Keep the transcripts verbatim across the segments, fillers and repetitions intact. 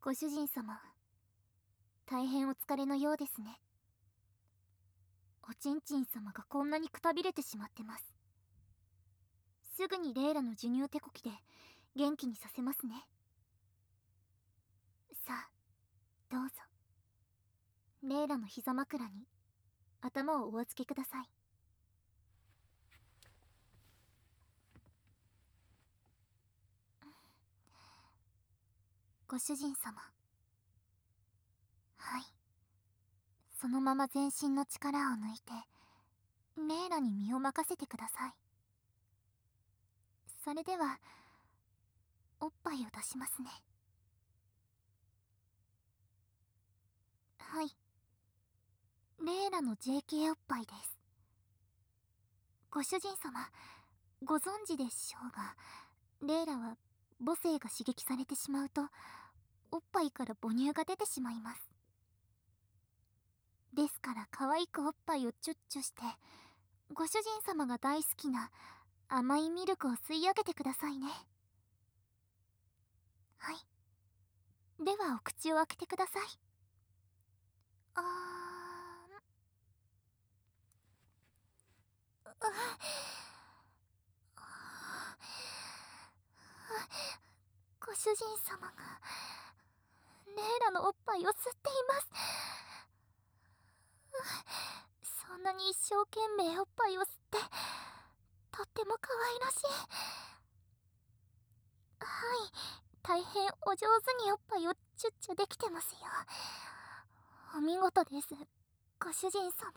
ご主人様、大変お疲れのようですね。おちんちん様がこんなにくたびれてしまってます。すぐにレイラの授乳手こきで元気にさせますね。さあ、どうぞ。レイラの膝枕に頭をお預けください。ご主人様。はい。そのまま全身の力を抜いてレイラに身を任せてください。それではおっぱいを出しますね。はい。レイラの ジェーケー おっぱいです。ご主人様、ご存知でしょうが、レイラは母性が刺激されてしまうとおっぱいから母乳が出てしまいます。ですから可愛くおっぱいをチュッチュしてご主人様が大好きな甘いミルクを吸い上げてくださいね。はい。ではお口を開けてください。あーん。ご主人様がレイラのおっぱいを吸っています。そんなに一生懸命おっぱいを吸ってとっても可愛らしい。はい、大変お上手におっぱいをチュッチュできてますよ。お見事です、ご主人様。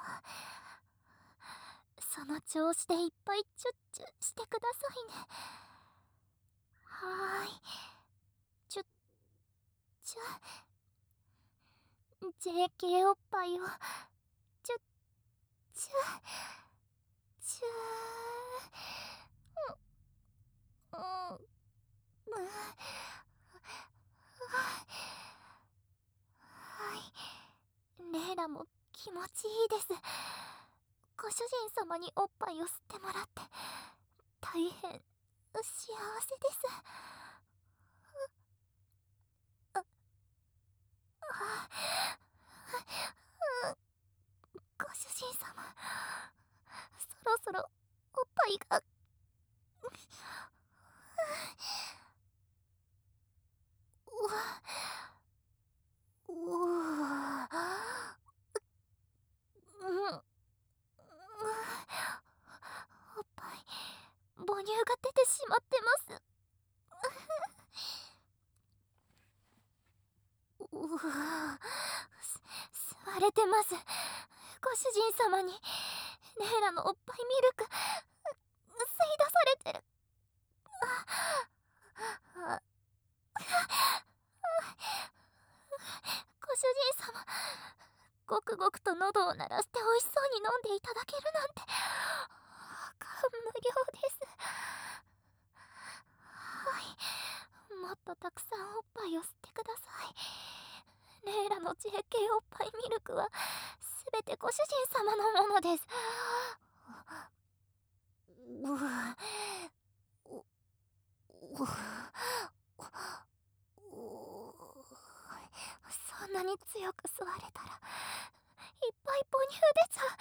その調子でいっぱいチュッチュしてくださいね。はーい、チュッチュ ジェーケー おっぱいをチュッチュチューうんうんはい、レイラも気持ちいいです。ご主人様におっぱいを吸ってもらって大変幸せです。ああご主人様、そろそろおっぱいがうわうわうんおっぱい母乳が出てしまってます。うわす吸われてます。ご主人様にレイラのおっぱいミルク吸い出されてる。ああご主人様、ごくごくと喉を鳴らして美味しそうに飲んでいただけるなんて感無量です。はい、もっとたくさんおっぱいを吸ってください。レイラの ジェーケー おっぱいミルクはすべてご主人様のものです。うわううそんなに強く吸われたらいっぱい母乳出ちゃ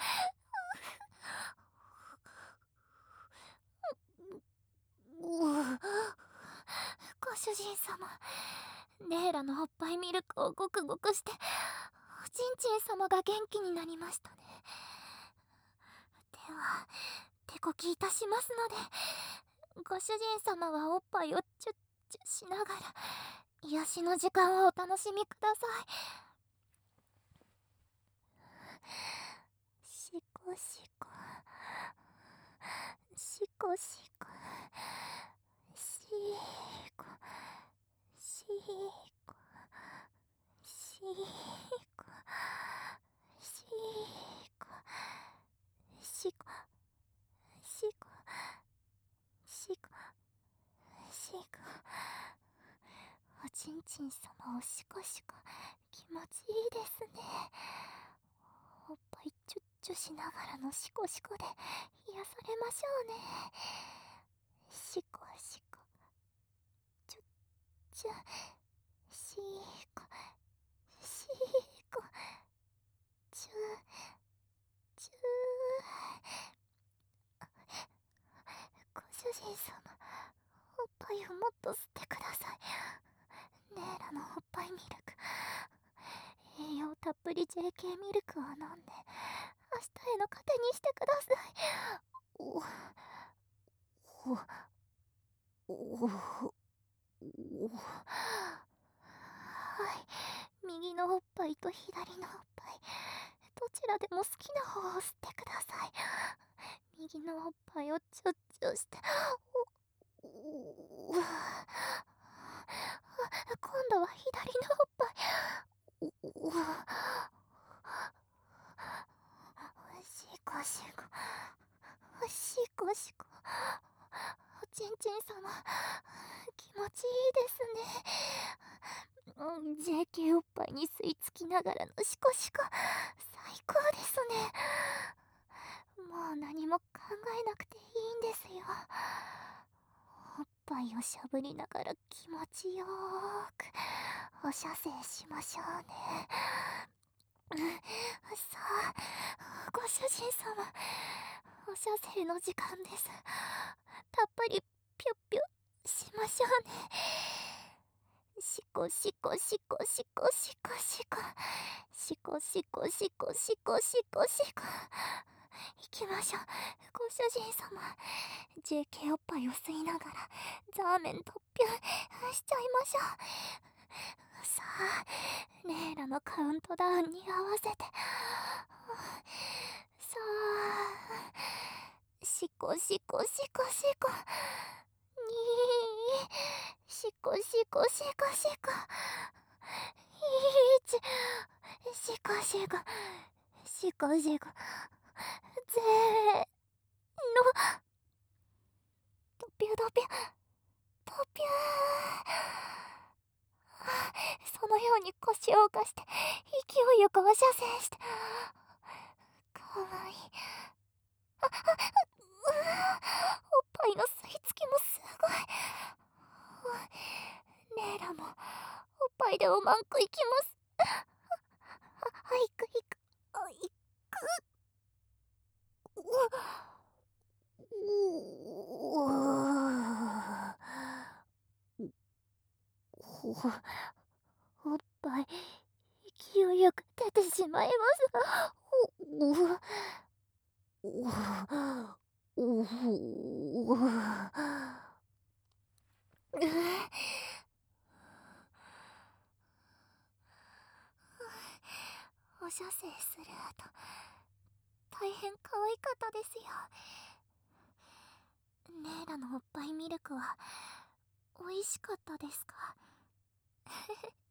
う。うご主人様、レイラのおっぱいミルクをごくごくしておちんちん様が元気になりましたね。では手こきいたしますのでご主人様はおっぱいをチュッチュしながら癒しの時間をお楽しみください。シコシコシコシコシコシコシコシコシコシコシコシコおちんちん様をシコシコ気持ちいいですね。おっぱいチュッチュしながらのシコシコで癒されましょうね。シコシコチュッチュシコおっぱいをもっと吸ってください。ネーラのおっぱいミルク、栄養たっぷり ジェーケー ミルクを飲んで明日への糧にしてください。おおおおはい、右のおっぱいと左のおっぱい、どちらでも好きな方を吸ってください。右のおっぱいをチュッチュして、おお今度は左のおっぱい、おおしこしこしこしこ、おちんちん様気持ちいいですね。うん、ジェーケー おっぱいに吸い付きながらのシコシコ、最高ですね。もう何も考えなくていいんですよ。おっぱいをしゃぶりながら気持ちよーくお射精しましょうね。うん、さあ、ご主人様、お射精の時間です。たっぷりピュッピュッしましょうね。シコシコシコシコシコシコシコシコシコシコシコシコ、行きましょう、ご主人様。 ジェーケー おっぱいを吸いながらザーメンとっぴゅんしちゃいましょう。さあ、レイラのカウントダウンに合わせて、さあ、シコシコシコシコ、にー、シコシコシコシコ、いち、シコシコシコシコ、ぜーの、ドピュドピュドピュー、そのように腰を浮かして勢いよくお射精して、かわいい。あ、あ、うわ、おっぱいの吸い付きもすごい。レイラもおっぱいでおまんこいきます。あ、いくいく、あ、いく。ううおおっぱい勢いよく出てしまいます。おおおおお射精する後、大変可愛かったですよ。ネイラのおっぱいミルクは美味しかったですか？